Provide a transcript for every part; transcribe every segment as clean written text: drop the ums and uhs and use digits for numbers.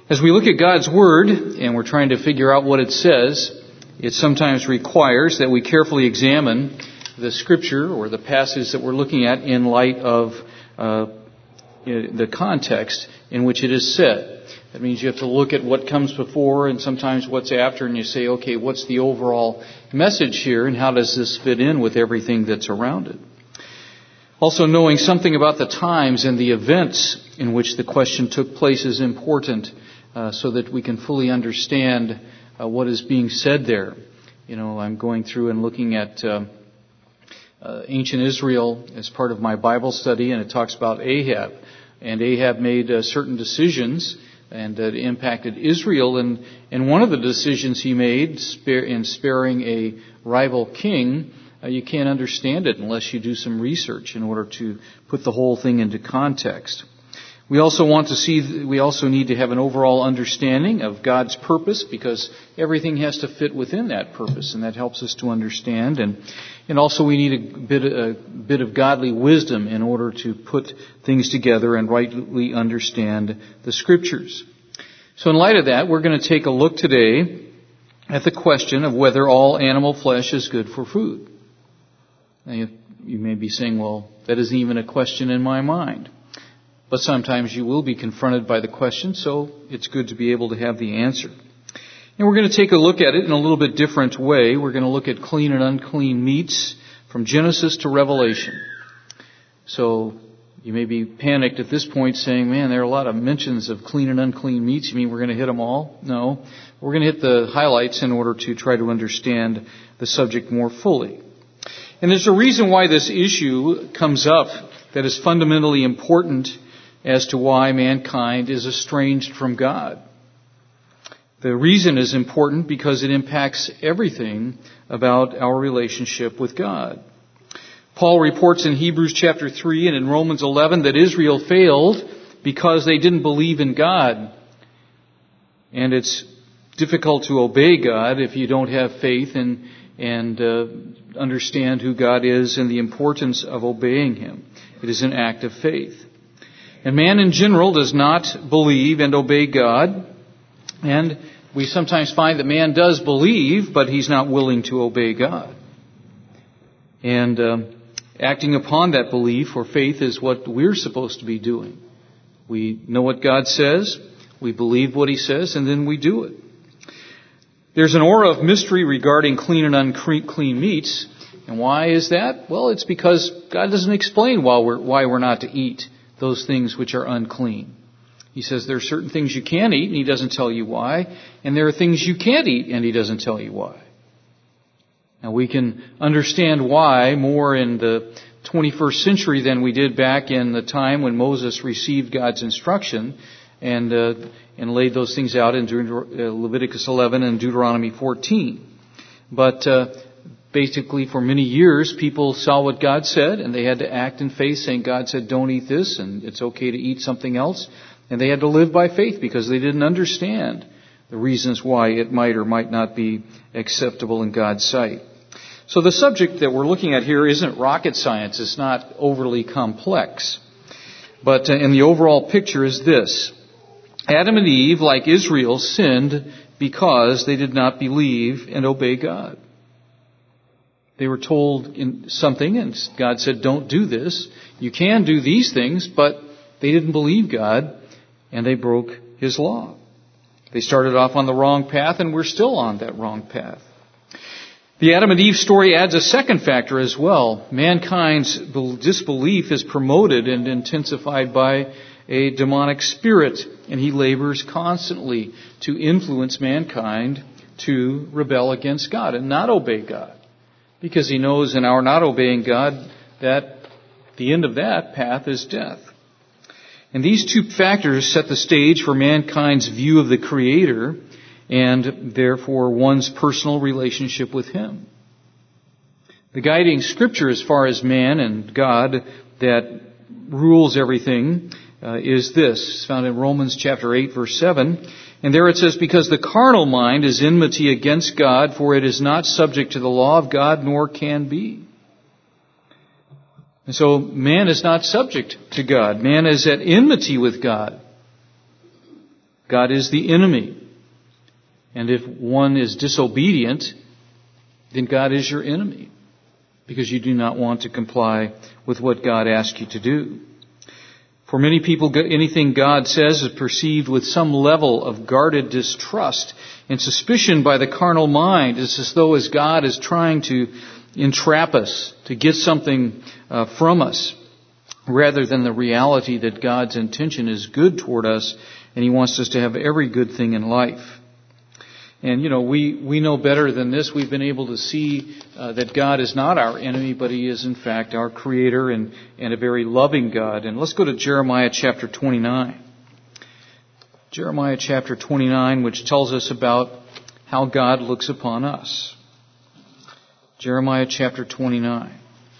As we look at God's Word and we're trying to figure out what it says, it sometimes requires that we carefully examine the Scripture or the passage that we're looking at in light of the context in which it is said. That means you have to look at what comes before and sometimes what's after, and you say, okay, what's the overall message here and how does this fit in with everything that's around it? Also, knowing something about the times and the events in which the question took place is important so that we can fully understand what is being said there. You know, I'm going through and looking at ancient Israel as part of my Bible study, and it talks about Ahab. And Ahab made certain decisions, and that impacted Israel. And one of the decisions he made in sparing a rival king, you can't understand it unless you do some research in order to put the whole thing into context. We also need to have an overall understanding of God's purpose, because everything has to fit within that purpose, and that helps us to understand. And also we need a bit of godly wisdom in order to put things together and rightly understand the Scriptures. So in light of that, we're going to take a look today at the question of whether all animal flesh is good for food. Now you may be saying, well, that isn't even a question in my mind. But sometimes you will be confronted by the question, so it's good to be able to have the answer. And we're going to take a look at it in a little bit different way. We're going to look at clean and unclean meats from Genesis to Revelation. So you may be panicked at this point saying, man, there are a lot of mentions of clean and unclean meats. You mean we're going to hit them all? No. We're going to hit the highlights in order to try to understand the subject more fully. And there's a reason why this issue comes up that is fundamentally important as to why mankind is estranged from God. The reason is important because it impacts everything about our relationship with God. Paul reports in Hebrews chapter 3 and in Romans 11 that Israel failed because they didn't believe in God. And it's difficult to obey God if you don't have faith and understand who God is and the importance of obeying Him. It is an act of faith. And man in general does not believe and obey God. And we sometimes find that man does believe, but he's not willing to obey God. And acting upon that belief or faith is what we're supposed to be doing. We know what God says, we believe what He says, and then we do it. There's an aura of mystery regarding clean and unclean meats. And why is that? Well, it's because God doesn't explain why we're not to eat those things which are unclean. He says there are certain things you can eat, and He doesn't tell you why. And there are things you can't eat, and He doesn't tell you why. Now, we can understand why more in the 21st century than we did back in the time when Moses received God's instruction and laid those things out in Leviticus 11 and Deuteronomy 14. But basically, for many years, people saw what God said, and they had to act in faith, saying, God said, don't eat this, and it's okay to eat something else. And they had to live by faith because they didn't understand the reasons why it might or might not be acceptable in God's sight. So the subject that we're looking at here isn't rocket science. It's not overly complex. But in the overall picture is this. Adam and Eve, like Israel, sinned because they did not believe and obey God. They were told something, and God said, don't do this. You can do these things, but they didn't believe God, and they broke His law. They started off on the wrong path, and we're still on that wrong path. The Adam and Eve story adds a second factor as well. Mankind's disbelief is promoted and intensified by a demonic spirit, and he labors constantly to influence mankind to rebel against God and not obey God. Because he knows in our not obeying God that the end of that path is death. And these two factors set the stage for mankind's view of the Creator and therefore one's personal relationship with Him. The guiding scripture as far as man and God that rules everything is this. It's found in Romans chapter 8, verse 7. And there it says, because the carnal mind is enmity against God, for it is not subject to the law of God, nor can be. And so man is not subject to God. Man is at enmity with God. God is the enemy. And if one is disobedient, then God is your enemy, because you do not want to comply with what God asks you to do. For many people, anything God says is perceived with some level of guarded distrust and suspicion by the carnal mind. It's as though as God is trying to entrap us, to get something from us, rather than the reality that God's intention is good toward us, and He wants us to have every good thing in life. And, we know better than this. We've been able to see that God is not our enemy, but He is, in fact, our Creator and a very loving God. And let's go to Jeremiah chapter 29. Jeremiah chapter 29, which tells us about how God looks upon us. Jeremiah chapter 29.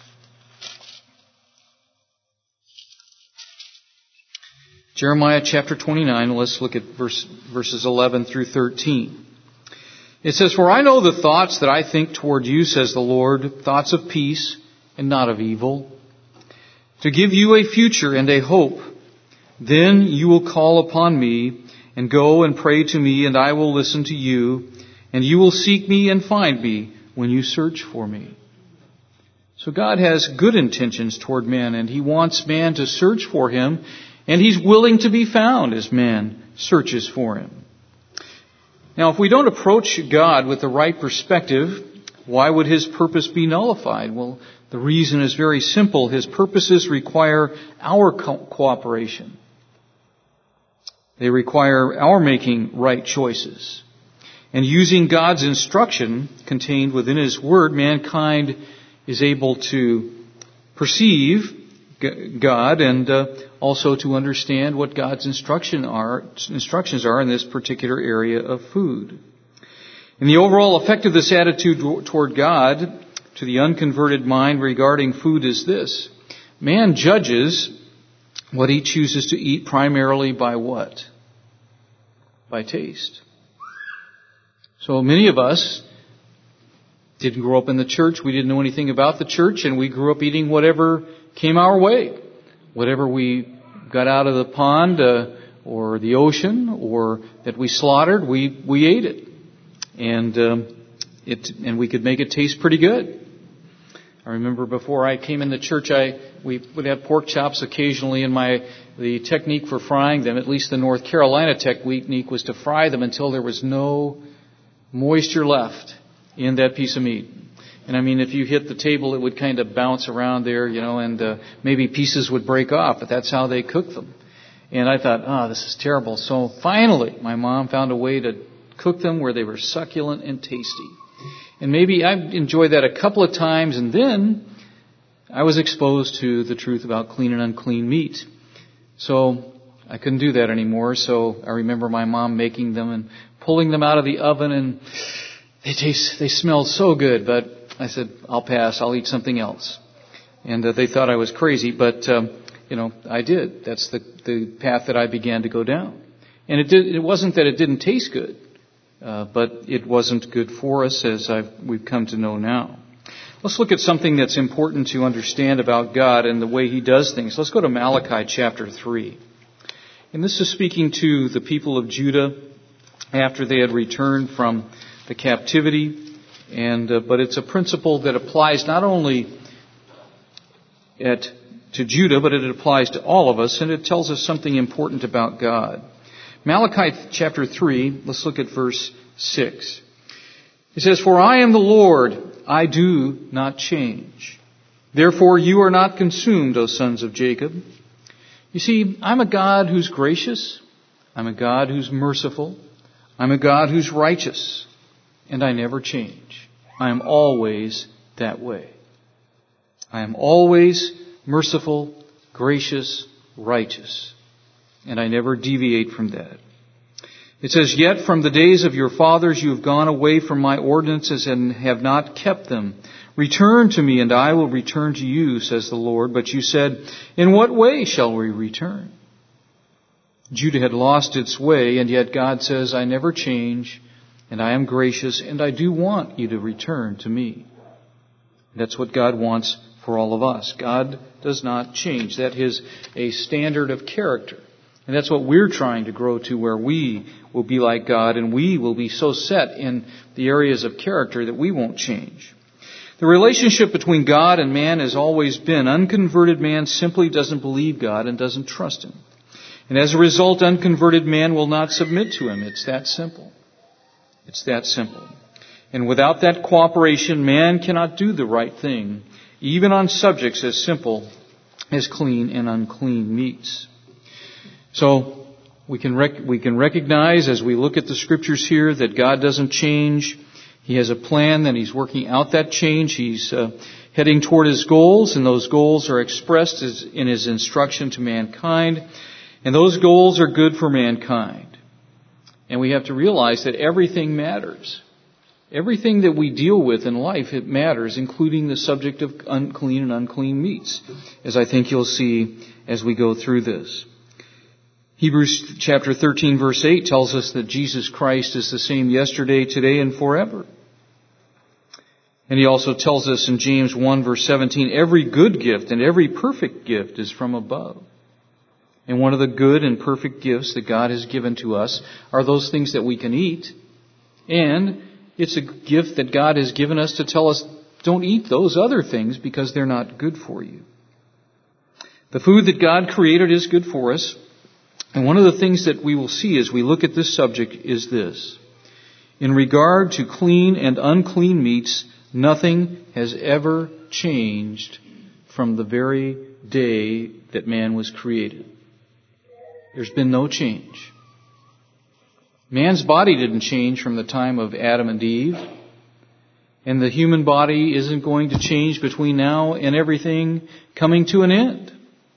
Jeremiah chapter 29, let's look at verses 11 through 13. It says, "For I know the thoughts that I think toward you, says the Lord, thoughts of peace and not of evil, to give you a future and a hope. Then you will call upon me and go and pray to me, and I will listen to you, and you will seek me and find me when you search for me." So God has good intentions toward man, and He wants man to search for Him, and He's willing to be found as man searches for Him. Now, if we don't approach God with the right perspective, why would His purpose be nullified? Well, the reason is very simple. His purposes require our cooperation. They require our making right choices. And using God's instruction contained within His Word, mankind is able to perceive God and also to understand what God's instructions are in this particular area of food. And the overall effect of this attitude toward God to the unconverted mind regarding food is this: man judges what he chooses to eat primarily by what? By taste. So many of us didn't grow up in the church. We didn't know anything about the church, and we grew up eating whatever came our way. Whatever we got out of the pond or the ocean or that we slaughtered, we ate it. And we could make it taste pretty good. I remember before I came in the church, we would have pork chops occasionally, and the technique for frying them, at least the North Carolina technique, was to fry them until there was no moisture left in that piece of meat. And I mean, if you hit the table, it would kind of bounce around there, and maybe pieces would break off, but that's how they cook them. And I thought, this is terrible. So finally, my mom found a way to cook them where they were succulent and tasty. And maybe I enjoyed that a couple of times, and then I was exposed to the truth about clean and unclean meat. So I couldn't do that anymore. So I remember my mom making them and pulling them out of the oven, and they smelled so good, but I said, I'll pass. I'll eat something else. And they thought I was crazy, but I did. That's the path that I began to go down. And it wasn't that it didn't taste good, but it wasn't good for us, as we've come to know now. Let's look at something that's important to understand about God and the way He does things. Let's go to Malachi chapter 3. And this is speaking to the people of Judah after they had returned from the captivity. But it's a principle that applies not only to Judah, but it applies to all of us, and it tells us something important about God. Malachi chapter 3, let's look at verse 6. It says, "For I am the Lord, I do not change. Therefore you are not consumed, O sons of Jacob." You see, I'm a God who's gracious. I'm a God who's merciful. I'm a God who's righteous. And I never change. I am always that way. I am always merciful, gracious, righteous. And I never deviate from that. It says, "Yet from the days of your fathers you have gone away from my ordinances and have not kept them. Return to me and I will return to you, says the Lord. But you said, in what way shall we return?" Judah had lost its way, and yet God says, I never change. And I am gracious, and I do want you to return to me. That's what God wants for all of us. God does not change. That is a standard of character. And that's what we're trying to grow to, where we will be like God and we will be so set in the areas of character that we won't change. The relationship between God and man has always been unconverted man simply doesn't believe God and doesn't trust Him. And as a result, unconverted man will not submit to Him. It's that simple. It's that simple. And without that cooperation, man cannot do the right thing, even on subjects as simple as clean and unclean meats. So we can recognize as we look at the Scriptures here that God doesn't change. He has a plan, and He's working out that change. He's heading toward His goals, and those goals are expressed in His instruction to mankind. And those goals are good for mankind. And we have to realize that everything matters. Everything that we deal with in life, it matters, including the subject of unclean and unclean meats, as I think you'll see as we go through this. Hebrews chapter 13, verse 8 tells us that Jesus Christ is the same yesterday, today, and forever. And he also tells us in James 1, verse 17, every good gift and every perfect gift is from above. And one of the good and perfect gifts that God has given to us are those things that we can eat. And it's a gift that God has given us to tell us, don't eat those other things because they're not good for you. The food that God created is good for us. And one of the things that we will see as we look at this subject is this. In regard to clean and unclean meats, nothing has ever changed from the very day that man was created. There's been no change. Man's body didn't change from the time of Adam and Eve. And the human body isn't going to change between now and everything coming to an end.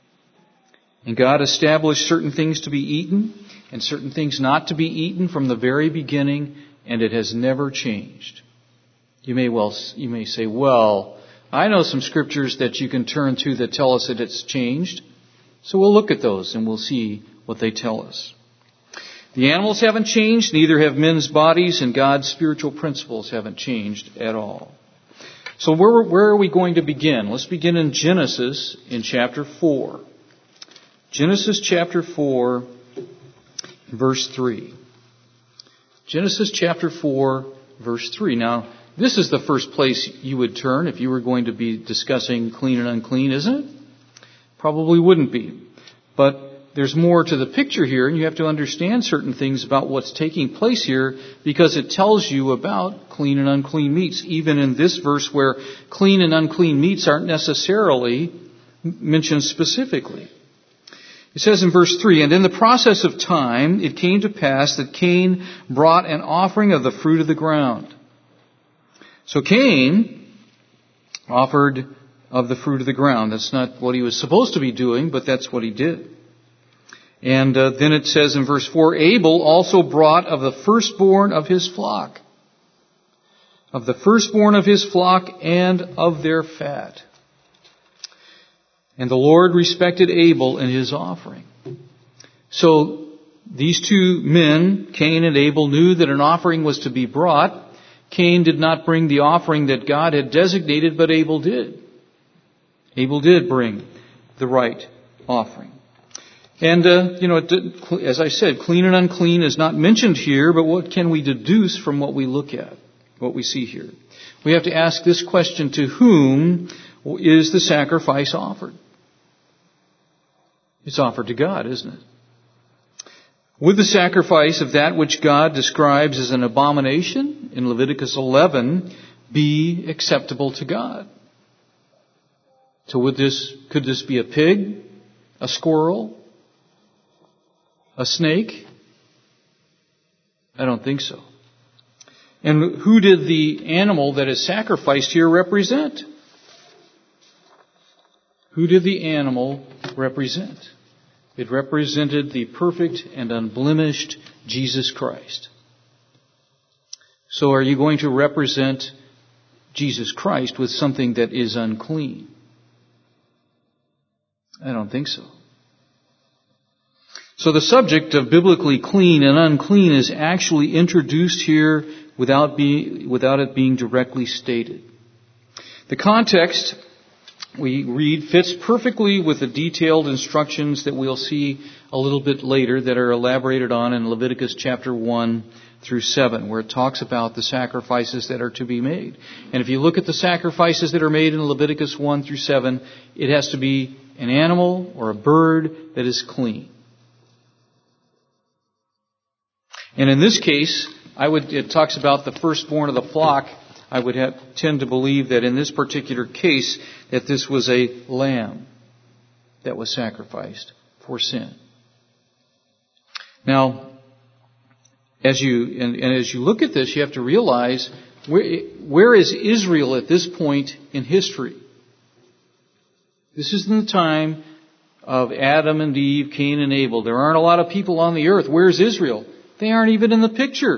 And God established certain things to be eaten and certain things not to be eaten from the very beginning, and it has never changed. You may say, well, I know some scriptures that you can turn to that tell us that it's changed. So we'll look at those and we'll see what they tell us. The animals haven't changed, neither have men's bodies, and God's spiritual principles haven't changed at all. So where are we going to begin? Let's begin in Genesis in chapter 4. Genesis chapter 4, verse 3. Genesis chapter 4, verse 3. Now, this is the first place you would turn if you were going to be discussing clean and unclean, isn't it? Probably wouldn't be. But there's more to the picture here, and you have to understand certain things about what's taking place here because it tells you about clean and unclean meats, even in this verse where clean and unclean meats aren't necessarily mentioned specifically. It says in verse 3, and in the process of time it came to pass that Cain brought an offering of the fruit of the ground. So Cain offered of the fruit of the ground. That's not what he was supposed to be doing, but that's what he did. And then it says in verse 4, Abel also brought of the firstborn of his flock. Of the firstborn of his flock and of their fat. And the Lord respected Abel and his offering. So these two men, Cain and Abel, knew that an offering was to be brought. Cain did not bring the offering that God had designated, but Abel did. Abel did bring the right offering. And, as I said, clean and unclean is not mentioned here, but what can we deduce from what we look at, what we see here? We have to ask this question, to whom is the sacrifice offered? It's offered to God, isn't it? Would the sacrifice of that which God describes as an abomination in Leviticus 11 be acceptable to God? So could this be a pig, a squirrel, a snake? I don't think so. And who did the animal that is sacrificed here represent? Who did the animal represent? It represented the perfect and unblemished Jesus Christ. So are you going to represent Jesus Christ with something that is unclean? I don't think so. So the subject of biblically clean and unclean is actually introduced here without it being directly stated. The context we read, fits perfectly with the detailed instructions that we'll see a little bit later that are elaborated on in Leviticus chapter 1 through 7, where it talks about the sacrifices that are to be made. And if you look at the sacrifices that are made in Leviticus 1 through 7, it has to be an animal or a bird that is clean. And in this case, it talks about the firstborn of the flock. I would tend to believe that in this particular case, that this was a lamb that was sacrificed for sin. Now, as you look at this, you have to realize where is Israel at this point in history? This is in the time of Adam and Eve, Cain and Abel. There aren't a lot of people on the earth. Where's Israel? They aren't even in the picture.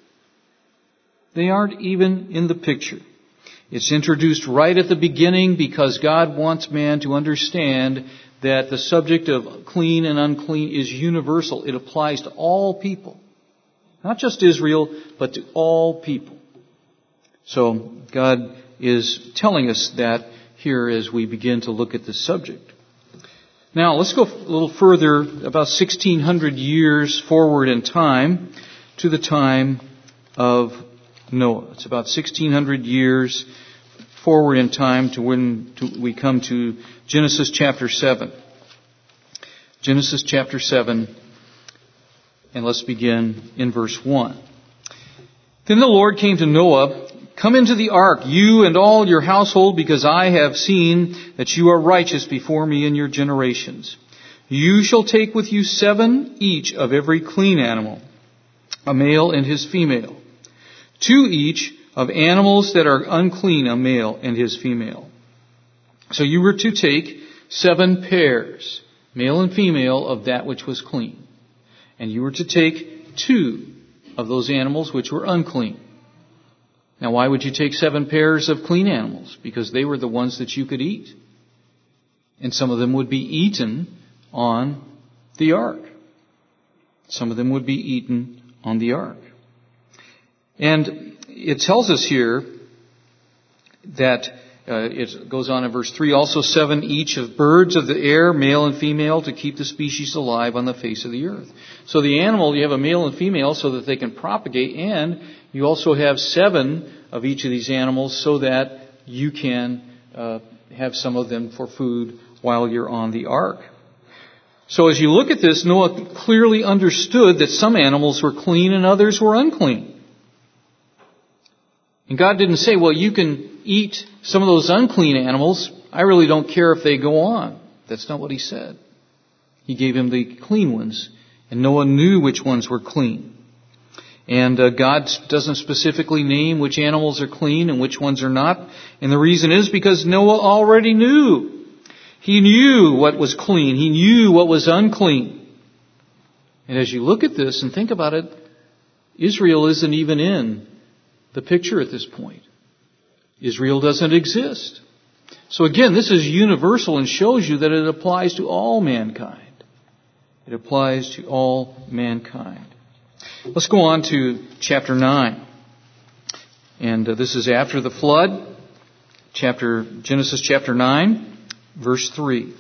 They aren't even in the picture. It's introduced right at the beginning because God wants man to understand that the subject of clean and unclean is universal. It applies to all people. Not just Israel, but to all people. So God is telling us that here as we begin to look at this subject. Now let's go a little further, about 1600 years forward in time to the time of Noah. It's about 1600 years forward in time to when we come to Genesis chapter 7. Genesis chapter 7, and let's begin in verse 1. Then the Lord came to Noah, "Come into the ark, you and all your household, because I have seen that you are righteous before me in your generations. You shall take with you 7 each of every clean animal, a male and his female. 2 each of animals that are unclean, a male and his female." So you were to take 7 pairs, male and female, of that which was clean. And you were to take 2 of those animals which were unclean. Now why would you take 7 pairs of clean animals? Because they were the ones that you could eat. And some of them would be eaten on the ark. Some of them would be eaten on the ark. And it tells us here that it goes on in verse 3, also 7 each of birds of the air, male and female, to keep the species alive on the face of the earth. So the animal, you have a male and female so that they can propagate, and you also have 7 of each of these animals so that you can have some of them for food while you're on the ark. So as you look at this, Noah clearly understood that some animals were clean and others were unclean. And God didn't say, well, you can eat some of those unclean animals. I really don't care if they go on. That's not what He said. He gave him the clean ones. And Noah knew which ones were clean. And God doesn't specifically name which animals are clean and which ones are not. And the reason is because Noah already knew. He knew what was clean. He knew what was unclean. And as you look at this and think about it, Israel isn't even in the picture at this point. Israel doesn't exist. So again, this is universal and shows you that it applies to all mankind. It applies to all mankind. Let's go on to chapter 9. And this is after the flood. Genesis chapter 9, verse 3.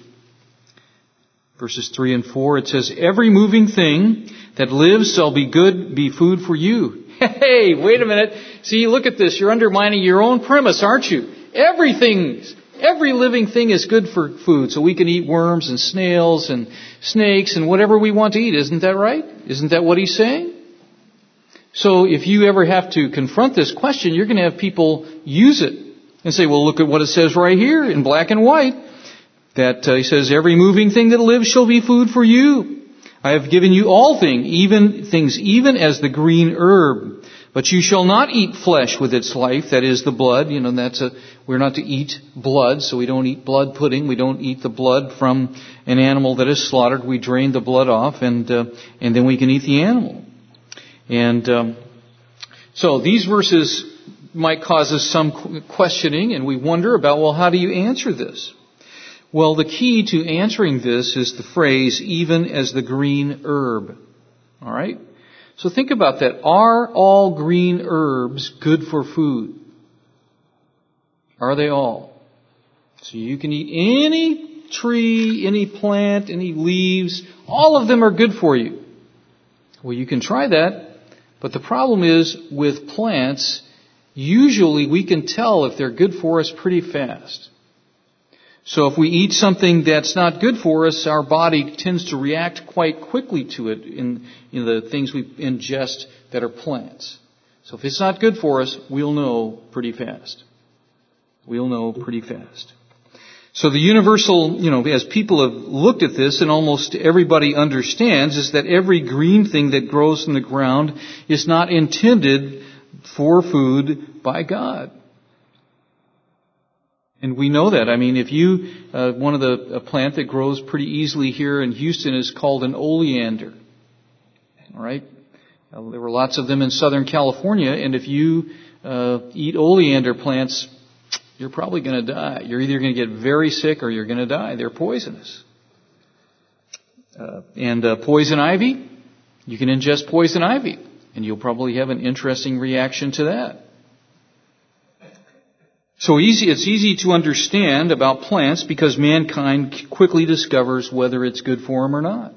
Verses 3 and 4, it says, "Every moving thing that lives shall be food for you." Hey, wait a minute. See, look at this. You're undermining your own premise, aren't you? Every living thing is good for food. So we can eat worms and snails and snakes and whatever we want to eat. Isn't that right? Isn't that what he's saying? So if you ever have to confront this question, you're going to have people use it and say, well, look at what it says right here in black and white. That he says, "Every moving thing that lives shall be food for you. I have given you all things, even as the green herb. But you shall not eat flesh with its life, that is the blood." You know, we're not to eat blood, so we don't eat blood pudding. We don't eat the blood from an animal that is slaughtered. We drain the blood off, and then we can eat the animal. And so these verses might cause us some questioning, and we wonder about, well, how do you answer this? Well, the key to answering this is the phrase, "even as the green herb." All right? So think about that. Are all green herbs good for food? Are they all? So you can eat any tree, any plant, any leaves. All of them are good for you. Well, you can try that. But the problem is with plants, usually we can tell if they're good for us pretty fast. So if we eat something that's not good for us, our body tends to react quite quickly to it in the things we ingest that are plants. So if it's not good for us, we'll know pretty fast. We'll know pretty fast. So the universal, as people have looked at this, and almost everybody understands, is that every green thing that grows in the ground is not intended for food by God. And we know that. I mean, if you, one of a plant that grows pretty easily here in Houston is called an oleander. All right? There were lots of them in Southern California, and if you eat oleander plants, you're probably going to die. You're either going to get very sick or you're going to die. They're poisonous. And poison ivy, you can ingest poison ivy, and you'll probably have an interesting reaction to that. So it's easy to understand about plants because mankind quickly discovers whether it's good for them or not.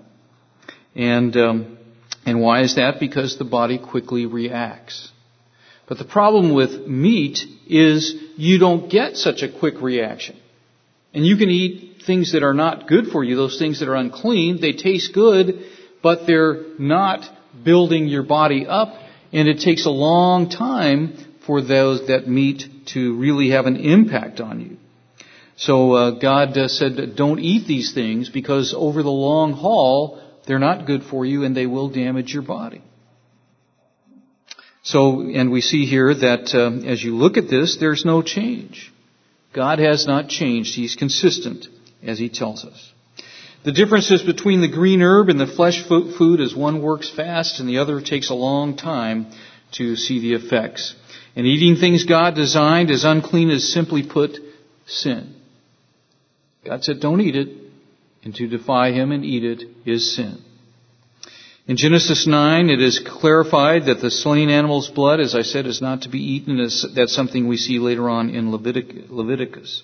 And why is that? Because the body quickly reacts. But the problem with meat is you don't get such a quick reaction. And you can eat things that are not good for you, those things that are unclean. They taste good, but they're not building your body up. And it takes a long time for that meat to really have an impact on you. So God said, don't eat these things because over the long haul, they're not good for you and they will damage your body. So, and we see here that as you look at this, there's no change. God has not changed. He's consistent, as He tells us. The differences between the green herb and the flesh food is one works fast and the other takes a long time to see the effects. And eating things God designed as unclean is simply put sin. God said, don't eat it. And to defy Him and eat it is sin. In Genesis 9, it is clarified that the slain animal's blood, as I said, is not to be eaten. That's something we see later on in Leviticus.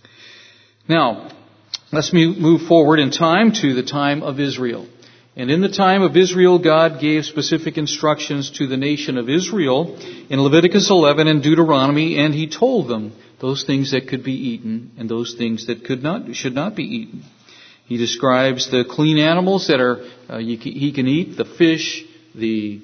Now, let's move forward in time to the time of Israel. And in the time of Israel, God gave specific instructions to the nation of Israel in Leviticus 11 and Deuteronomy, and He told them those things that could be eaten and those things that should not be eaten. He describes the clean animals that He can eat, the fish, the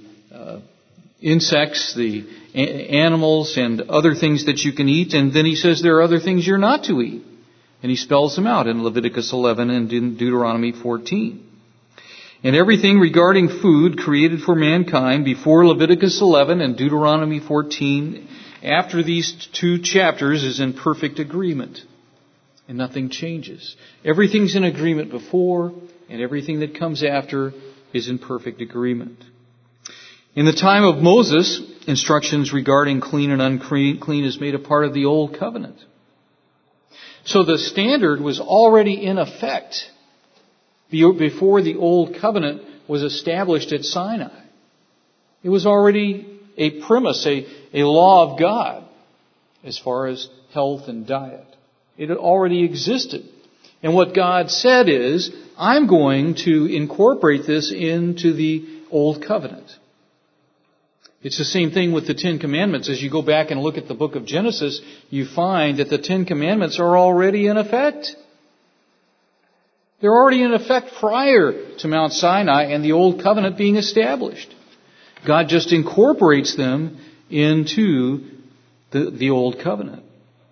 insects, the animals, and other things that you can eat. And then He says there are other things you're not to eat. And He spells them out in Leviticus 11 and in Deuteronomy 14. And everything regarding food created for mankind before Leviticus 11 and Deuteronomy 14, after these two chapters, is in perfect agreement. And nothing changes. Everything's in agreement before, and everything that comes after is in perfect agreement. In the time of Moses, instructions regarding clean and unclean is made a part of the Old Covenant. So the standard was already in effect before the Old Covenant was established at Sinai. It was already a premise, a law of God as far as health and diet. It had already existed. And what God said is, I'm going to incorporate this into the Old Covenant. It's the same thing with the Ten Commandments. As you go back and look at the book of Genesis, you find that the Ten Commandments are already in effect. They're already in effect prior to Mount Sinai and the Old Covenant being established. God just incorporates them into the Old Covenant.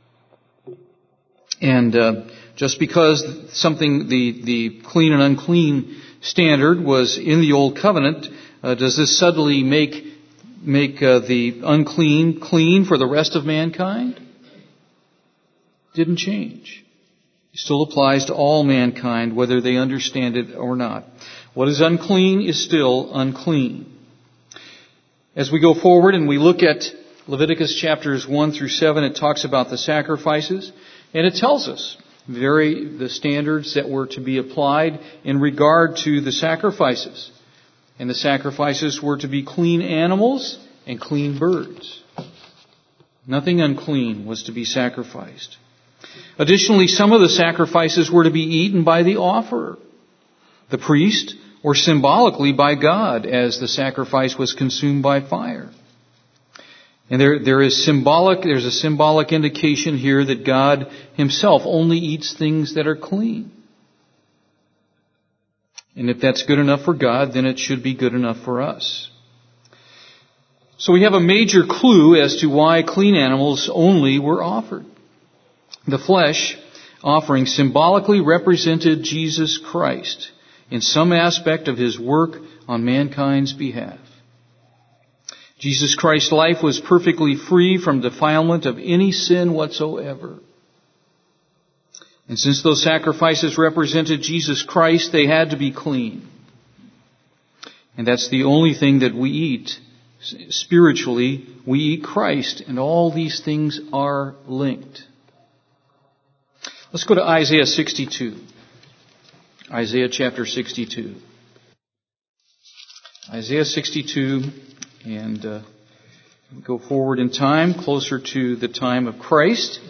And just because something, the clean and unclean standard was in the Old Covenant, does this suddenly make the unclean clean for the rest of mankind? Didn't change. It still applies to all mankind, whether they understand it or not. What is unclean is still unclean. As we go forward and we look at Leviticus chapters 1 through 7, it talks about the sacrifices, and it tells us the standards that were to be applied in regard to the sacrifices. And the sacrifices were to be clean animals and clean birds. Nothing unclean was to be sacrificed. Additionally, some of the sacrifices were to be eaten by the offerer, the priest, or symbolically by God, as the sacrifice was consumed by fire. And there's a symbolic indication here that God himself only eats things that are clean. And if that's good enough for God, then it should be good enough for us. So we have a major clue as to why clean animals only were offered. The flesh offering symbolically represented Jesus Christ in some aspect of his work on mankind's behalf. Jesus Christ's life was perfectly free from defilement of any sin whatsoever. And since those sacrifices represented Jesus Christ, they had to be clean. And that's the only thing that we eat. Spiritually, we eat Christ, and all these things are linked. Let's go to Isaiah 62. Isaiah chapter 62. Isaiah 62, and go forward in time, closer to the time of Christ.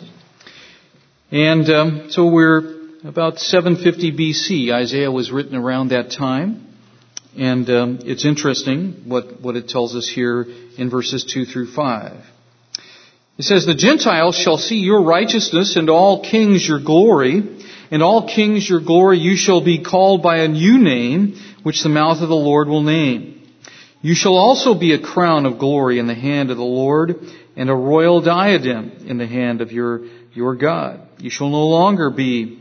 And so we're about 750 BC. Isaiah was written around that time. And it's interesting what it tells us here in verses 2 through 5. It says, "The Gentiles shall see your righteousness, and all kings your glory. And all kings your glory, you shall be called by a new name, which the mouth of the Lord will name. You shall also be a crown of glory in the hand of the Lord, and a royal diadem in the hand of your God. You shall no longer be..."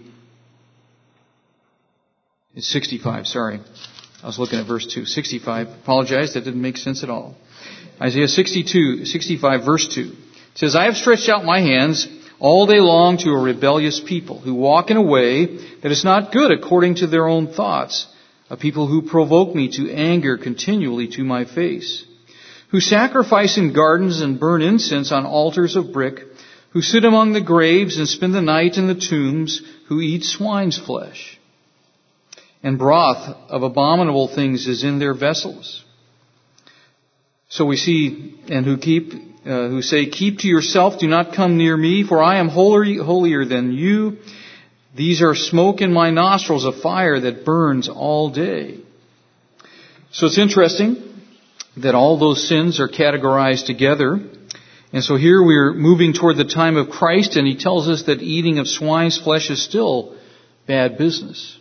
It's 65, sorry. I was looking at verse 2. 65. Apologize, that didn't make sense at all. Isaiah 65, verse 2. It says, "I have stretched out my hands all day long to a rebellious people, who walk in a way that is not good according to their own thoughts, a people who provoke me to anger continually to my face, who sacrifice in gardens and burn incense on altars of brick, who sit among the graves and spend the night in the tombs, who eat swine's flesh. And broth of abominable things is in their vessels." So we see, and who say, "Keep to yourself, do not come near me, for I am holier than you. These are smoke in my nostrils, a fire that burns all day." So it's interesting that all those sins are categorized together. And so here we're moving toward the time of Christ, and he tells us that eating of swine's flesh is still bad business.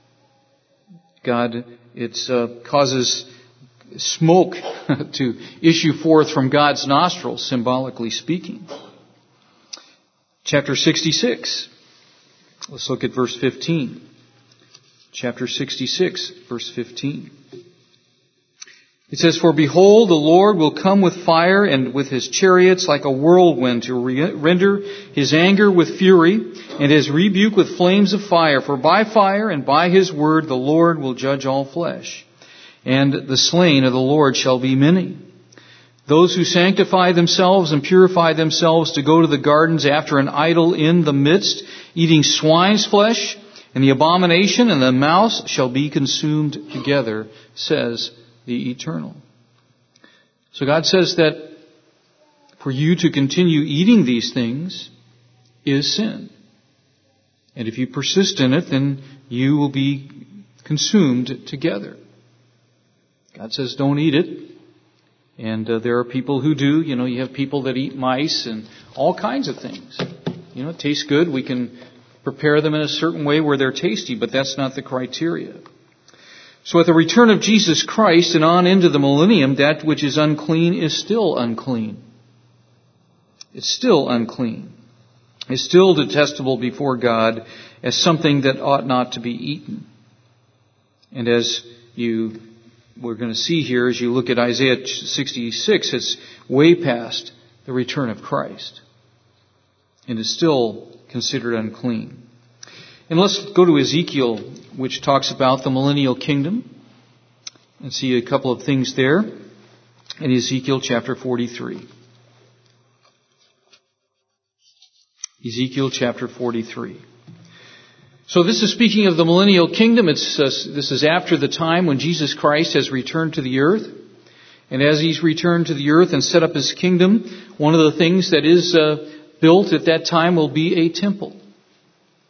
It causes smoke to issue forth from God's nostrils, symbolically speaking. Chapter 66. Let's look at verse 15. Chapter 66, verse 15. It says, "For behold, the Lord will come with fire and with his chariots like a whirlwind to render his anger with fury and his rebuke with flames of fire. For by fire and by his word the Lord will judge all flesh. And the slain of the Lord shall be many. Those who sanctify themselves and purify themselves to go to the gardens after an idol in the midst, eating swine's flesh, and the abomination and the mouse shall be consumed together, says the Eternal." So God says that for you to continue eating these things is sin. And if you persist in it, then you will be consumed together. God says don't eat it. And there are people who do. You have people that eat mice and all kinds of things. It tastes good. We can prepare them in a certain way where they're tasty, but that's not the criteria. So at the return of Jesus Christ and on into the millennium, that which is unclean is still unclean. It's still unclean. It's still detestable before God as something that ought not to be eaten. And as we're going to see here, as you look at Isaiah 66, it's way past the return of Christ. And is still considered unclean. And let's go to Ezekiel, which talks about the millennial kingdom, and see a couple of things there in Ezekiel chapter 43. Ezekiel chapter 43. So this is speaking of the millennial kingdom. This is after the time when Jesus Christ has returned to the earth. And as he's returned to the earth and set up his kingdom, one of the things that is built at that time will be a temple.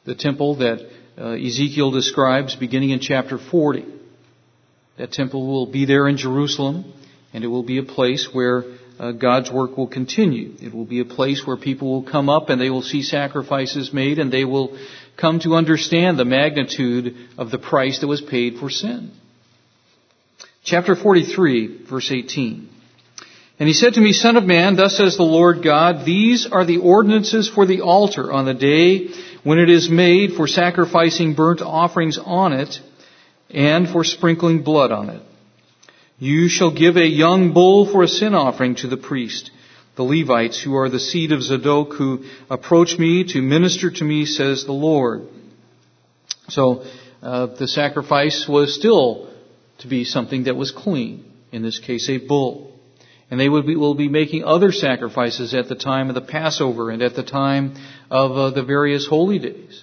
the temple that Ezekiel describes beginning in chapter 40. That temple will be there in Jerusalem, and it will be a place where God's work will continue. It will be a place where people will come up and they will see sacrifices made, and they will come to understand the magnitude of the price that was paid for sin. Chapter 43, verse 18. And he said to me, Son of man, thus says the Lord God, these are the ordinances for the altar on the day when it is made for sacrificing burnt offerings on it and for sprinkling blood on it. You shall give a young bull for a sin offering to the priest, the Levites, who are the seed of Zadok, who approach me to minister to me, says the Lord. So the sacrifice was still to be something that was clean, in this case a bull. And they will be making other sacrifices at the time of the Passover and at the time of the various holy days.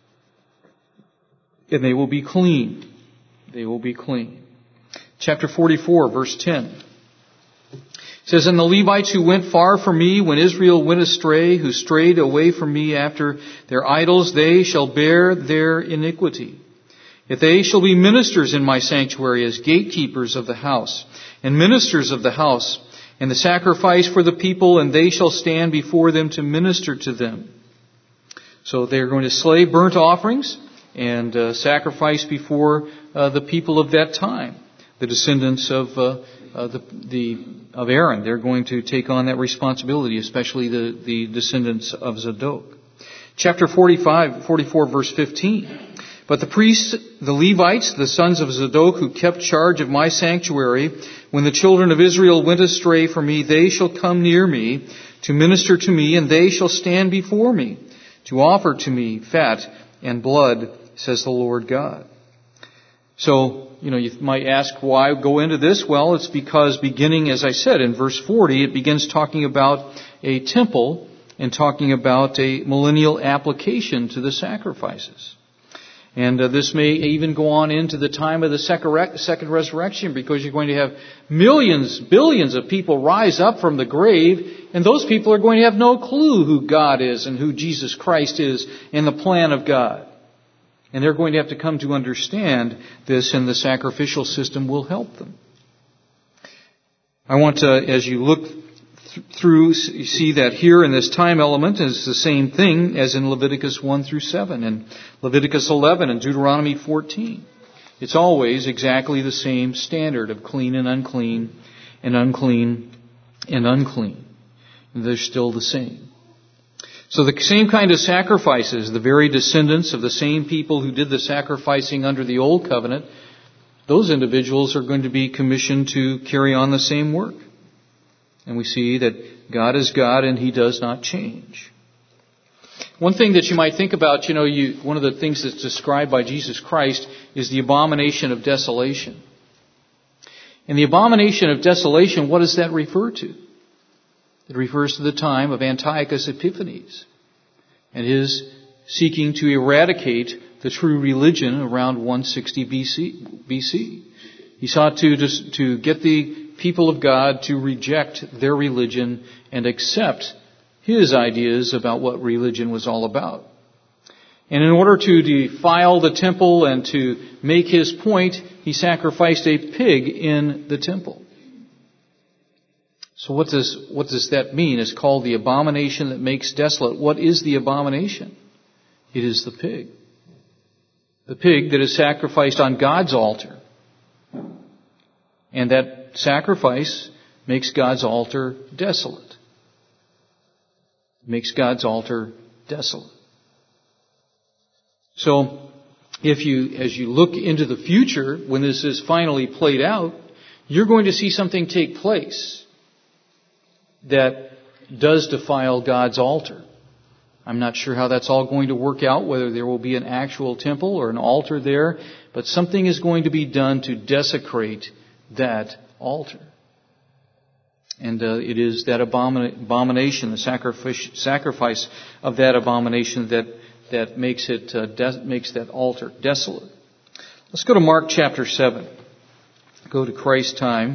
And they will be clean. They will be clean. Chapter 44, verse 10. It says, And the Levites who went far from me when Israel went astray, who strayed away from me after their idols, they shall bear their iniquity. Yet they shall be ministers in my sanctuary as gatekeepers of the house, and ministers of the house, and the sacrifice for the people, and they shall stand before them to minister to them. So they're going to slay burnt offerings and sacrifice before the people of that time, the descendants of Aaron. They're going to take on that responsibility, especially the descendants of Zadok. Chapter 44, verse 15. But the priests, the Levites, the sons of Zadok, who kept charge of my sanctuary, when the children of Israel went astray from me, they shall come near me to minister to me, and they shall stand before me to offer to me fat and blood, says the Lord God. So, you might ask why go into this? Well, it's because beginning, as I said, in verse 40, it begins talking about a temple and talking about a millennial application to the sacrifices. And this may even go on into the time of the second resurrection, because you're going to have millions, billions of people rise up from the grave, and those people are going to have no clue who God is and who Jesus Christ is and the plan of God. And they're going to have to come to understand this, and the sacrificial system will help them. I want to, as you look through, you see that here in this time element is the same thing as in Leviticus 1 through 7 and Leviticus 11 and Deuteronomy 14. It's always exactly the same standard of clean and unclean and unclean and unclean. And they're still the same. So the same kind of sacrifices, the very descendants of the same people who did the sacrificing under the Old Covenant, those individuals are going to be commissioned to carry on the same work. And we see that God is God and He does not change. One thing that you might think about, one of the things that's described by Jesus Christ is the abomination of desolation. And the abomination of desolation, what does that refer to? It refers to the time of Antiochus Epiphanes and his seeking to eradicate the true religion around 160 BC. He sought to get the people of God to reject their religion and accept his ideas about what religion was all about. And in order to defile the temple and to make his point, he sacrificed a pig in the temple. So what does that mean? It's called the abomination that makes desolate. What is the abomination? It is the pig. The pig that is sacrificed on God's altar. And that sacrifice makes God's altar desolate. Makes God's altar desolate. So, as you look into the future, when this is finally played out, you're going to see something take place that does defile God's altar. I'm not sure how that's all going to work out, whether there will be an actual temple or an altar there, but something is going to be done to desecrate that altar. And it is that abomination, the sacrifice of that abomination that makes that altar desolate. Let's go to Mark chapter 7. Go to Christ's time.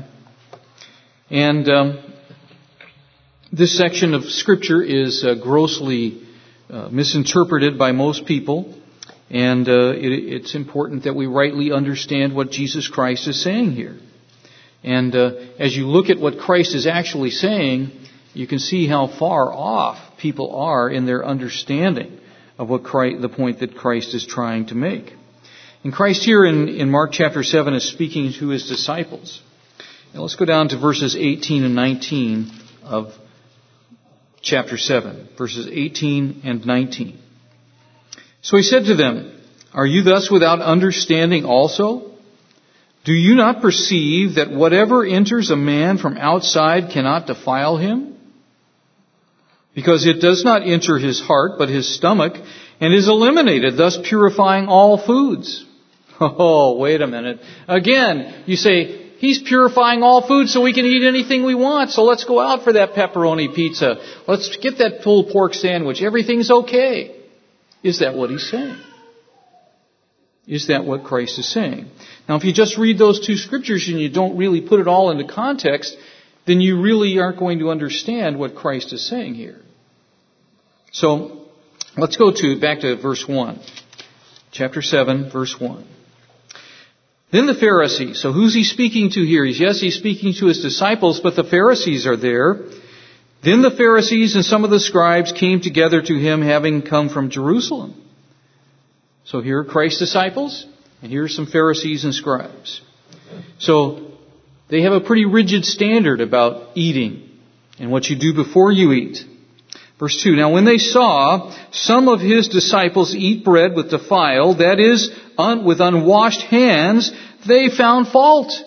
And this section of Scripture is grossly misinterpreted by most people. And it's important that we rightly understand what Jesus Christ is saying here. And as you look at what Christ is actually saying, you can see how far off people are in their understanding of what the point that Christ is trying to make. And Christ here in Mark chapter 7 is speaking to his disciples. Now let's go down to verses 18 and 19 of chapter 7. Verses 18 and 19. So he said to them, "Are you thus without understanding also? Do you not perceive that whatever enters a man from outside cannot defile him? Because it does not enter his heart, but his stomach, and is eliminated, thus purifying all foods." Oh, wait a minute. Again, you say, he's purifying all foods so we can eat anything we want. So let's go out for that pepperoni pizza. Let's get that pulled pork sandwich. Everything's okay. Is that what he's saying? Is that what Christ is saying? Now, if you just read those two scriptures and you don't really put it all into context, then you really aren't going to understand what Christ is saying here. So, let's go back to verse 1. Chapter 7, verse 1. Then the Pharisees. So who's he speaking to here? He's speaking to his disciples, but the Pharisees are there. Then the Pharisees and some of the scribes came together to him, having come from Jerusalem. So here are Christ's disciples, and here are some Pharisees and scribes. So they have a pretty rigid standard about eating and what you do before you eat. Verse 2, "Now when they saw some of his disciples eat bread with defiled, that is, with unwashed hands, they found fault."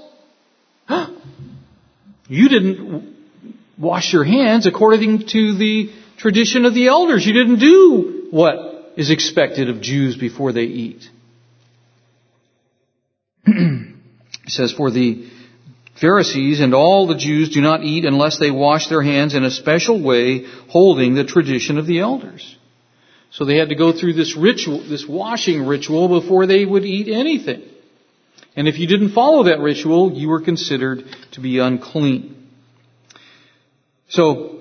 You didn't wash your hands according to the tradition of the elders. You didn't do what is expected of Jews before they eat. It says, "For the Pharisees and all the Jews do not eat unless they wash their hands in a special way, holding the tradition of the elders." So they had to go through this ritual, this washing ritual, before they would eat anything. And if you didn't follow that ritual, you were considered to be unclean. So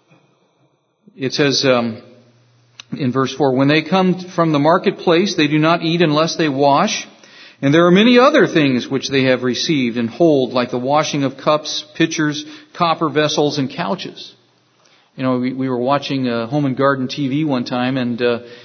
it says in verse 4, "When they come from the marketplace, they do not eat unless they wash. And there are many other things which they have received and hold, like the washing of cups, pitchers, copper vessels, and couches." You know, we were watching Home and Garden TV one time, and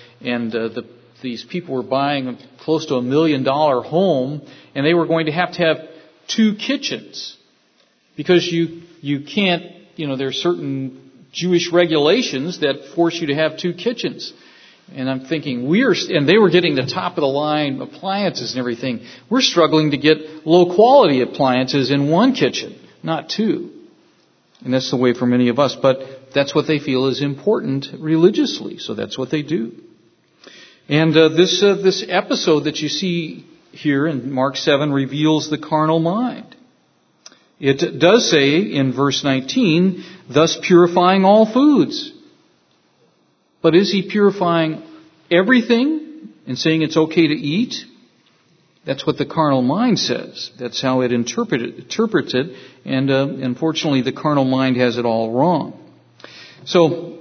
these people were buying close to $1 million home, and they were going to have 2 kitchens, because you can't. You know, there are certain Jewish regulations that force you to have 2 kitchens. And I'm thinking, and they were getting the top of the line appliances and everything. We're struggling to get low quality appliances in 1 kitchen, not 2. And that's the way for many of us. But that's what they feel is important religiously. So that's what they do. And this episode that you see here in Mark 7 reveals the carnal mind. It does say in verse 19, "Thus purifying all foods." But is he purifying everything and saying it's okay to eat? That's what the carnal mind says. That's how it interprets it. And unfortunately, the carnal mind has it all wrong. So,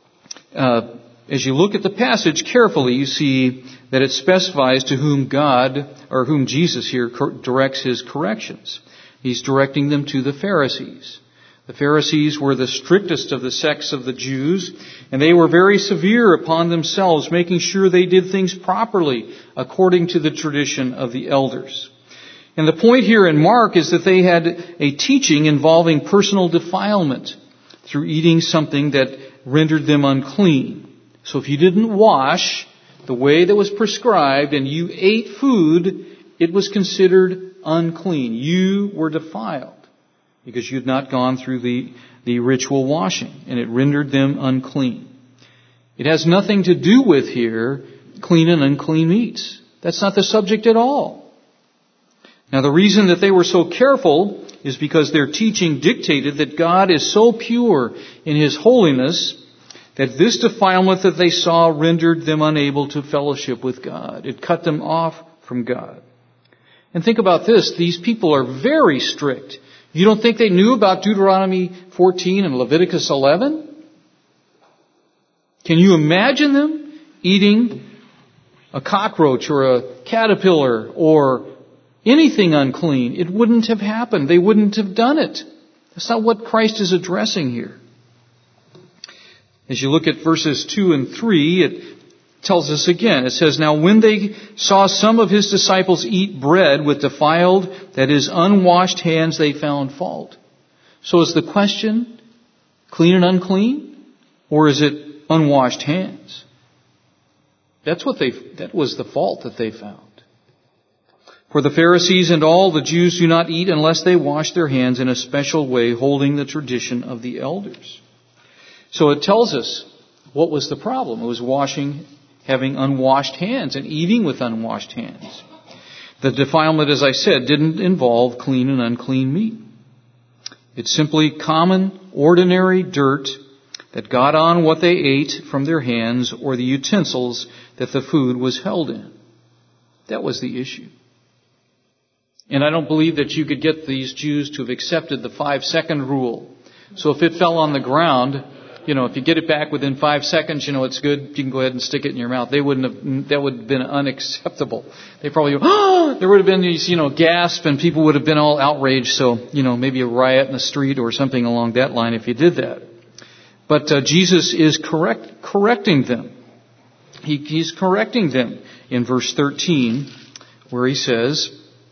as you look at the passage carefully, you see that it specifies to whom whom Jesus here directs his corrections. He's directing them to the Pharisees. The Pharisees were the strictest of the sects of the Jews, and they were very severe upon themselves, making sure they did things properly according to the tradition of the elders. And the point here in Mark is that they had a teaching involving personal defilement through eating something that rendered them unclean. So if you didn't wash the way that was prescribed and you ate food, it was considered unclean. You were defiled because you had not gone through the ritual washing, and it rendered them unclean. It has nothing to do with here clean and unclean meats. That's not the subject at all. Now, the reason that they were so careful is because their teaching dictated that God is so pure in His holiness that this defilement that they saw rendered them unable to fellowship with God. It cut them off from God. And think about this. These people are very strict. You don't think they knew about Deuteronomy 14 and Leviticus 11? Can you imagine them eating a cockroach or a caterpillar or anything unclean? It wouldn't have happened. They wouldn't have done it. That's not what Christ is addressing here. As you look at verses 2 and 3, it tells us again. It says, "Now when they saw some of his disciples eat bread with defiled, that is, unwashed hands, they found fault." So is the question clean and unclean? Or is it unwashed hands? That was the fault that they found. "For the Pharisees and all the Jews do not eat unless they wash their hands in a special way, holding the tradition of the elders." So it tells us what was the problem. It was having unwashed hands and eating with unwashed hands. The defilement, as I said, didn't involve clean and unclean meat. It's simply common, ordinary dirt that got on what they ate from their hands or the utensils that the food was held in. That was the issue. And I don't believe that you could get these Jews to have accepted the 5-second rule. So if it fell on the ground, if you get it back within 5 seconds, it's good. You can go ahead and stick it in your mouth. That would have been unacceptable. They probably, there would have been these, gasp, and people would have been all outraged. So, maybe a riot in the street or something along that line if you did that. But Jesus is correcting them. He's correcting them in verse 13, where he says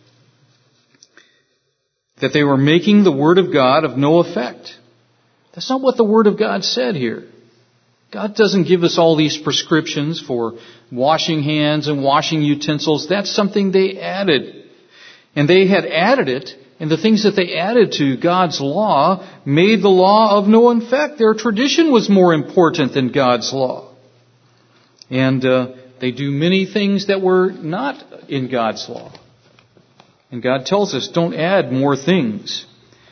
that they were making the word of God of no effect. That's not what the Word of God said here. God doesn't give us all these prescriptions for washing hands and washing utensils. That's something they added. And they had added it, and the things that they added to God's law made the law of no effect. Their tradition was more important than God's law. And they do many things that were not in God's law. And God tells us, don't add more things.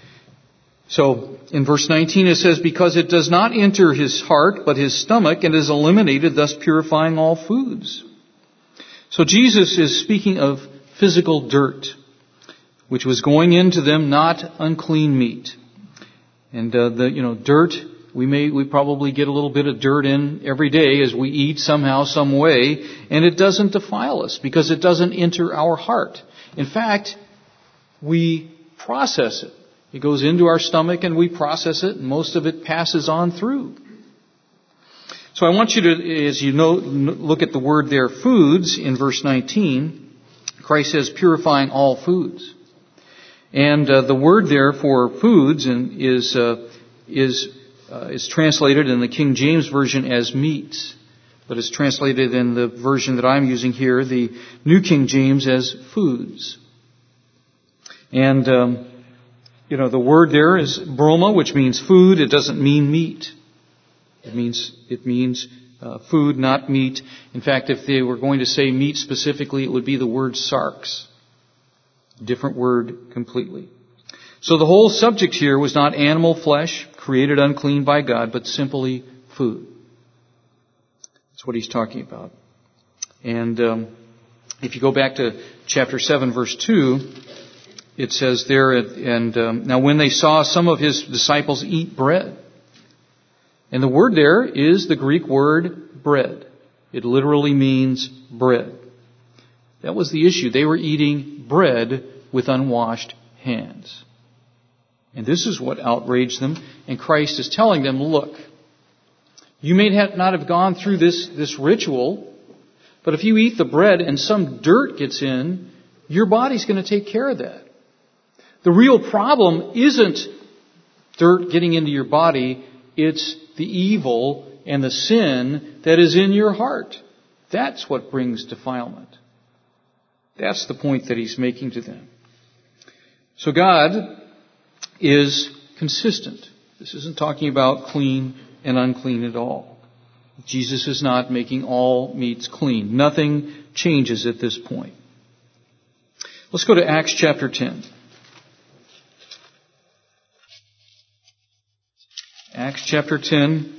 So, in verse 19 it says, "Because it does not enter his heart, but his stomach, and is eliminated, thus purifying all foods." So Jesus is speaking of physical dirt, which was going into them, not unclean meat. And dirt, we probably get a little bit of dirt in every day as we eat somehow, some way, and it doesn't defile us because it doesn't enter our heart. In fact, we process it. It goes into our stomach and we process it, and most of it passes on through. So I want you to, as you know, look at the word there, foods, in verse 19. Christ says purifying all foods. And the word there for foods is translated in the King James Version as meats, but it's translated in the version that I'm using here, the New King James, as foods. And the word there is broma, which means food. It doesn't mean meat. It means food, not meat. In fact, if they were going to say meat specifically, it would be the word sarx. Different word completely. So the whole subject here was not animal flesh created unclean by God, but simply food. That's what he's talking about. And if you go back to chapter 7, verse 2, it says there, now when they saw some of his disciples eat bread. And the word there is the Greek word bread. It literally means bread. That was the issue. They were eating bread with unwashed hands. And this is what outraged them. And Christ is telling them, look, you may not have gone through this ritual, but if you eat the bread and some dirt gets in, your body's going to take care of that. The real problem isn't dirt getting into your body, it's the evil and the sin that is in your heart. That's what brings defilement. That's the point that he's making to them. So God is consistent. This isn't talking about clean and unclean at all. Jesus is not making all meats clean. Nothing changes at this point. Let's go to Acts chapter 10. Acts chapter 10.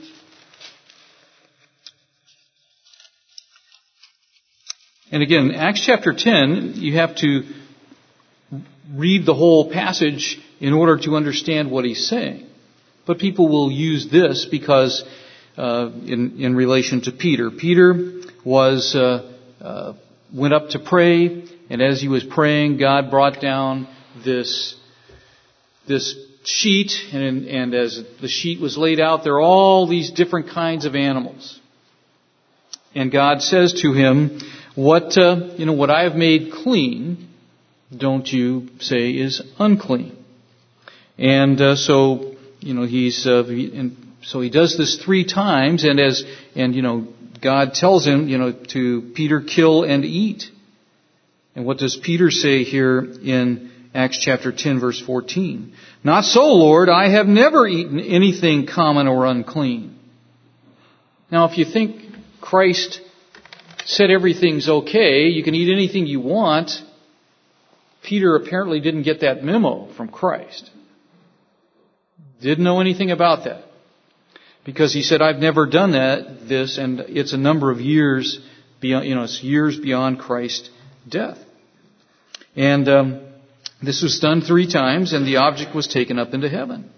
And again, Acts chapter 10, you have to read the whole passage in order to understand what he's saying. But people will use this because in relation to Peter. Peter was went up to pray, and as he was praying, God brought down this sheet, and as the sheet was laid out, there are all these different kinds of animals. And God says to him, what I have made clean, don't you say is unclean. And so he does this 3 times, and God tells him, to Peter, kill and eat. And what does Peter say here in Acts chapter 10, verse 14? Not so, Lord, I have never eaten anything common or unclean. Now, if you think Christ said everything's okay, you can eat anything you want, Peter apparently didn't get that memo from Christ. Didn't know anything about that. Because he said, I've never done this, and it's a number of years beyond, it's years beyond Christ's death. And this was done 3 times, and the object was taken up into heaven.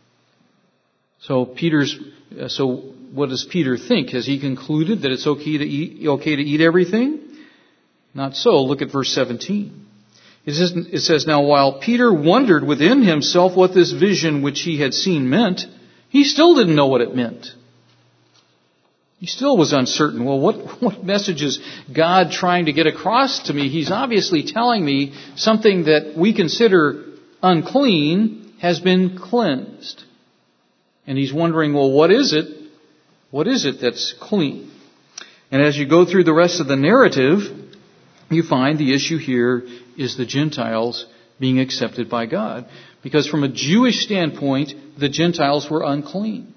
So what does Peter think? Has he concluded that it's okay to eat everything? Not so. Look at verse 17. It says, now while Peter wondered within himself what this vision which he had seen meant, he still didn't know what it meant. He still was uncertain. Well, what message is God trying to get across to me? He's obviously telling me something that we consider unclean has been cleansed. And he's wondering, well, what is it? What is it that's clean? And as you go through the rest of the narrative, you find the issue here is the Gentiles being accepted by God. Because from a Jewish standpoint, the Gentiles were unclean.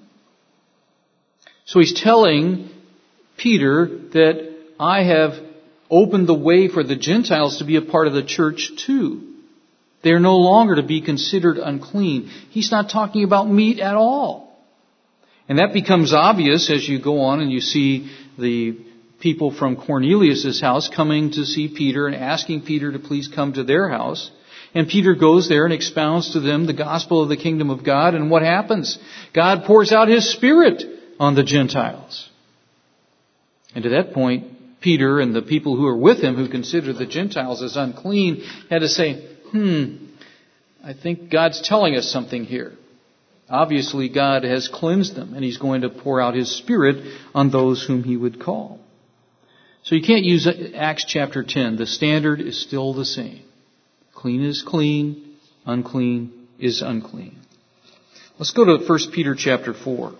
So he's telling Peter that I have opened the way for the Gentiles to be a part of the church too. They're no longer to be considered unclean. He's not talking about meat at all. And that becomes obvious as you go on and you see the people from Cornelius' house coming to see Peter and asking Peter to please come to their house. And Peter goes there and expounds to them the gospel of the kingdom of God. And what happens? God pours out His Spirit on the Gentiles. And to that point, Peter and the people who are with him, who consider the Gentiles as unclean, had to say, I think God's telling us something here. Obviously, God has cleansed them, and He's going to pour out His Spirit on those whom He would call. So you can't use Acts chapter 10. The standard is still the same. Clean is clean, unclean is unclean. Let's go to 1 Peter chapter 4.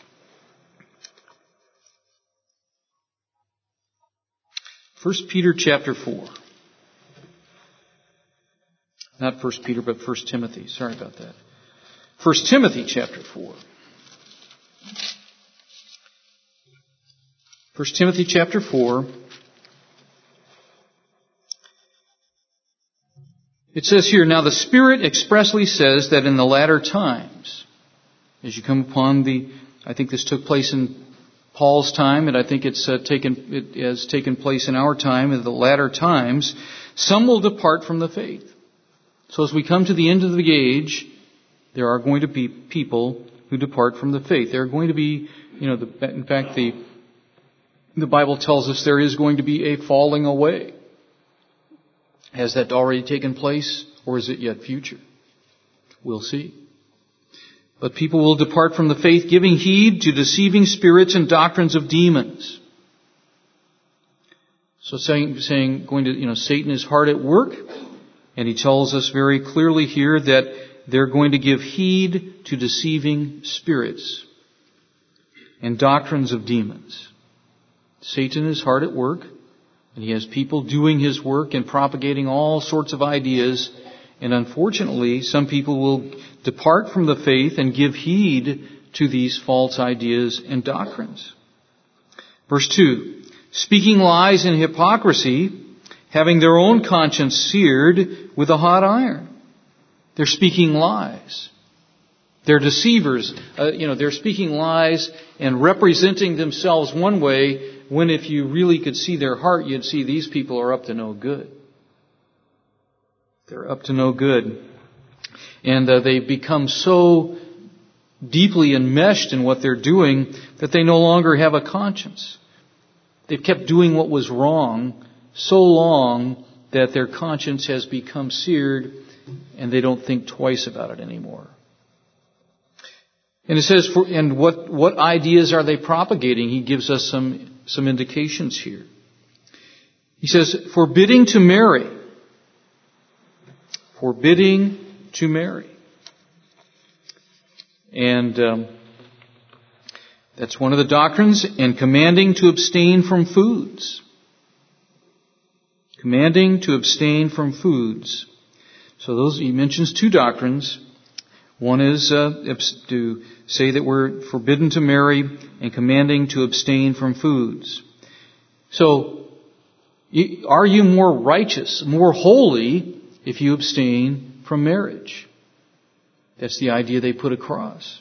1 Peter chapter 4. Not 1 Peter, but 1 Timothy. Sorry about that. 1 Timothy chapter 4. 1 Timothy chapter 4. It says here, now the Spirit expressly says that in the latter times, as you come upon I think this took place in Paul's time, and I think it has taken place in our time, in the latter times, some will depart from the faith. So as we come to the end of the age, there are going to be people who depart from the faith. There are going to be, in fact, the Bible tells us there is going to be a falling away. Has that already taken place, or is it yet future? We'll see. But people will depart from the faith, giving heed to deceiving spirits and doctrines of demons. So Satan is hard at work, and he tells us very clearly here that they're going to give heed to deceiving spirits and doctrines of demons. Satan is hard at work, and he has people doing his work and propagating all sorts of ideas. And unfortunately, some people will depart from the faith and give heed to these false ideas and doctrines. Verse 2, speaking lies and hypocrisy, having their own conscience seared with a hot iron. They're speaking lies. They're deceivers. They're speaking lies and representing themselves one way, when if you really could see their heart, you'd see these people are up to no good. They're up to no good. And they become so deeply enmeshed in what they're doing that they no longer have a conscience. They've kept doing what was wrong so long that their conscience has become seared and they don't think twice about it anymore. And it says, what ideas are they propagating? He gives us some indications here. He says, forbidding to marry. Forbidding to marry. And that's one of the doctrines. And commanding to abstain from foods. Commanding to abstain from foods. So he mentions two doctrines. One is to say that we're forbidden to marry and commanding to abstain from foods. So, are you more righteous, more holy if you abstain from marriage? That's the idea they put across.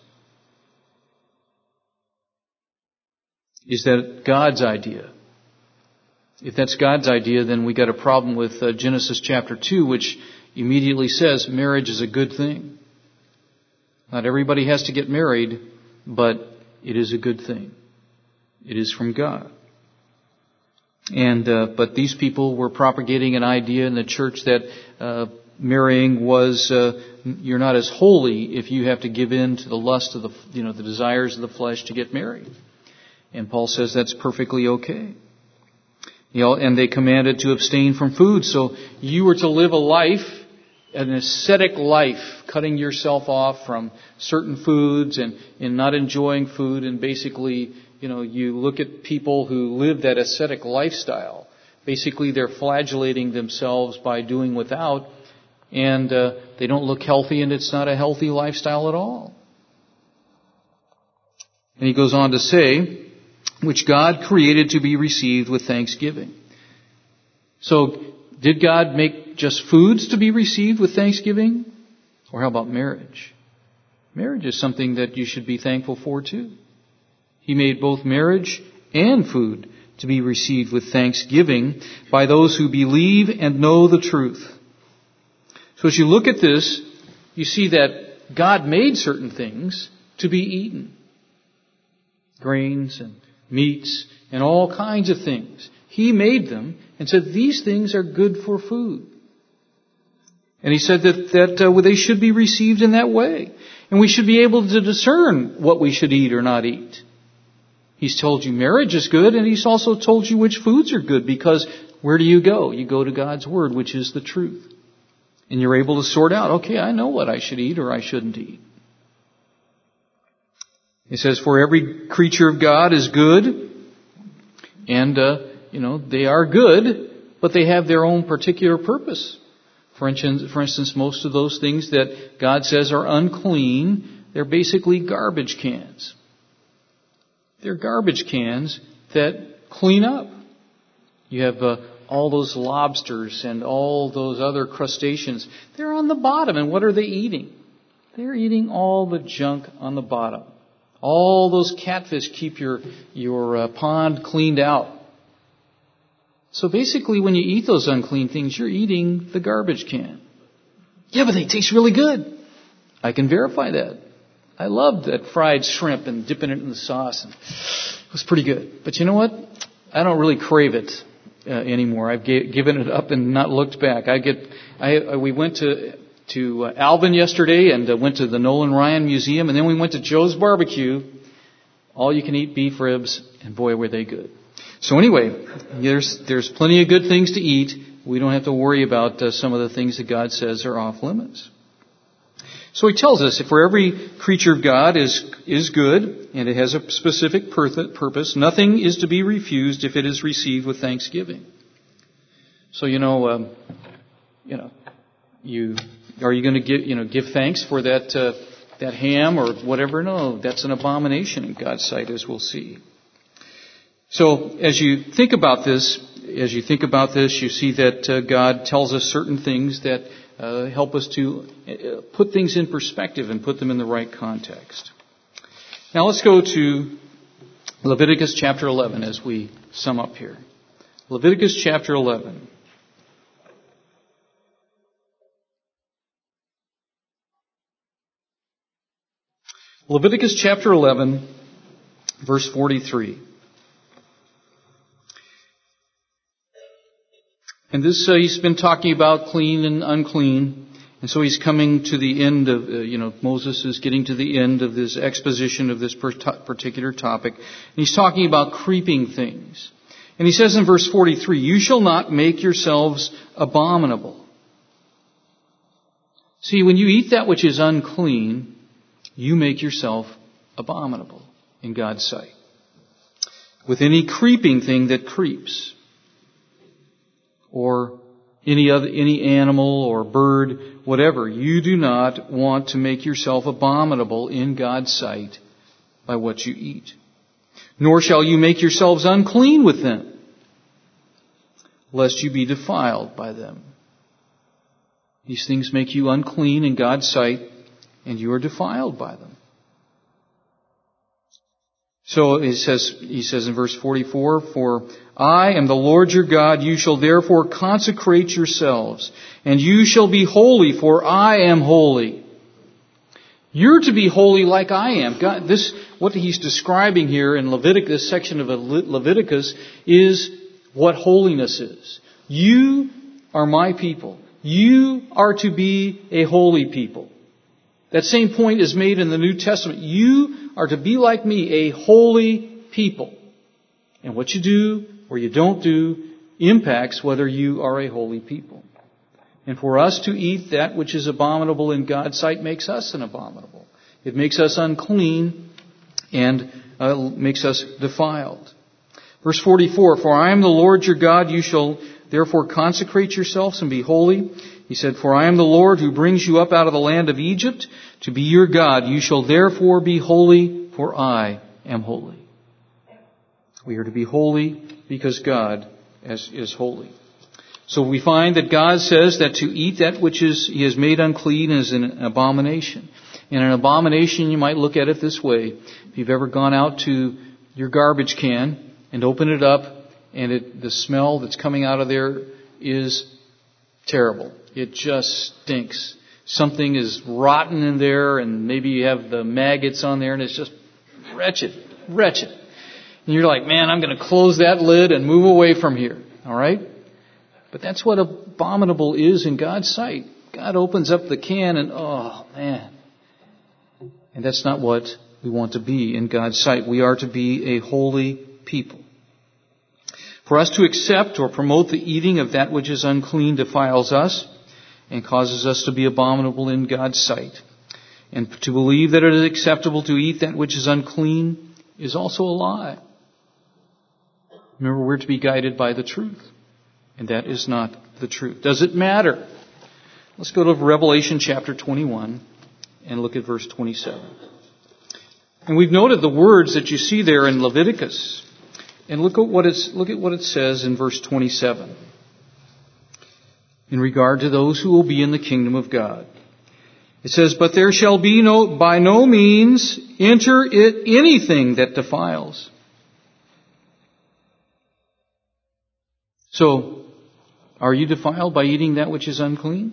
Is that God's idea? If that's God's idea, then we got a problem with Genesis chapter 2, which immediately says marriage is a good thing. Not everybody has to get married, but it is a good thing. It is from God. And but these people were propagating an idea in the church that marrying was you're not as holy if you have to give in to the lust of the desires of the flesh to get married. And Paul says that's perfectly okay. And they commanded to abstain from food. So you were to live a life, an ascetic life, cutting yourself off from certain foods and not enjoying food. And basically, you look at people who live that ascetic lifestyle. Basically, they're flagellating themselves by doing without, and they don't look healthy, and it's not a healthy lifestyle at all. And he goes on to say, which God created to be received with thanksgiving. So, did God make just foods to be received with thanksgiving? Or how about marriage? Marriage is something that you should be thankful for too. He made both marriage and food to be received with thanksgiving by those who believe and know the truth. So as you look at this, you see that God made certain things to be eaten. Grains and meats and all kinds of things. He made them and said these things are good for food. And he said that they should be received in that way. And we should be able to discern what we should eat or not eat. He's told you marriage is good, and he's also told you which foods are good, because where do you go? You go to God's Word, which is the truth. And you're able to sort out, okay, I know what I should eat or I shouldn't eat. It says, for every creature of God is good, and, they are good, but they have their own particular purpose. For instance, most of those things that God says are unclean, they're basically garbage cans. They're garbage cans that clean up. You have all those lobsters and all those other crustaceans. They're on the bottom, and what are they eating? They're eating all the junk on the bottom. All those catfish keep your pond cleaned out. So basically, when you eat those unclean things, you're eating the garbage can. Yeah, but they taste really good. I can verify that. I loved that fried shrimp and dipping it in the sauce. And it was pretty good. But you know what? I don't really crave it anymore. I've given it up and not looked back. We went to Alvin yesterday and went to the Nolan Ryan Museum, and then we went to Joe's Barbecue. All you can eat beef ribs, and boy, were they good. So anyway, there's plenty of good things to eat. We don't have to worry about some of the things that God says are off limits. So he tells us, for every creature of God is good, and it has a specific purpose, nothing is to be refused if it is received with thanksgiving. So are you going to give thanks for that ham or whatever? No, that's an abomination in God's sight, as we'll see. So as you think about this, you see that God tells us certain things that help us to put things in perspective and put them in the right context. Now let's go to Leviticus chapter 11 as we sum up here. Leviticus chapter 11. Leviticus chapter 11, verse 43. And this, he's been talking about clean and unclean. And so he's coming to the end of, Moses is getting to the end of this exposition of this particular topic. And he's talking about creeping things. And he says in verse 43, "You shall not make yourselves abominable." See, when you eat that which is unclean, you make yourself abominable in God's sight. With any creeping thing that creeps, or any animal or bird, whatever, you do not want to make yourself abominable in God's sight by what you eat. Nor shall you make yourselves unclean with them, lest you be defiled by them. These things make you unclean in God's sight, and you are defiled by them. So he says in verse 44, "For I am the Lord your God, you shall therefore consecrate yourselves, and you shall be holy, for I am holy." You're to be holy like I am. God, what he's describing here in Leviticus, this section of Leviticus, is what holiness is. You are my people. You are to be a holy people. That same point is made in the New Testament. You are to be like me, a holy people. And what you do or you don't do impacts whether you are a holy people. And for us to eat that which is abominable in God's sight makes us an abominable. It makes us unclean and makes us defiled. Verse 44, "For I am the Lord your God, you shall therefore consecrate yourselves and be holy." He said, "For I am the Lord who brings you up out of the land of Egypt to be your God. You shall therefore be holy, for I am holy." We are to be holy because God is holy. So we find that God says that to eat that which He has made unclean is an abomination. And an abomination, you might look at it this way. If you've ever gone out to your garbage can and opened it up, and the smell that's coming out of there is terrible. It just stinks. Something is rotten in there, and maybe you have the maggots on there, and it's just wretched. And you're like, man, I'm going to close that lid and move away from here. All right? But that's what abominable is in God's sight. God opens up the can and, oh, man. And that's not what we want to be in God's sight. We are to be a holy people. For us to accept or promote the eating of that which is unclean defiles us and causes us to be abominable in God's sight. And to believe that it is acceptable to eat that which is unclean is also a lie. Remember, we're to be guided by the truth. And that is not the truth. Does it matter? Let's go to Revelation chapter 21 and look at verse 27. And we've noted the words that you see there in Leviticus. And look at what it says in verse 27. In regard to those who will be in the kingdom of God. It says, "But there shall be by no means enter it anything that defiles." So, are you defiled by eating that which is unclean?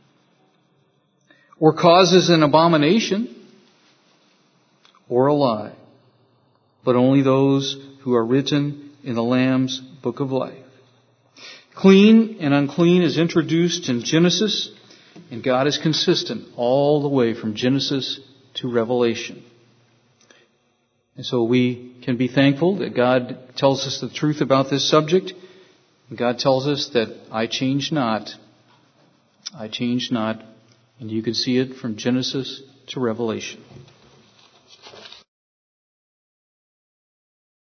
Or causes an abomination? Or a lie? But only those who are written in the Lamb's book of life. Clean and unclean is introduced in Genesis, and God is consistent all the way from Genesis to Revelation. And so we can be thankful that God tells us the truth about this subject. And God tells us that I change not. I change not. And you can see it from Genesis to Revelation.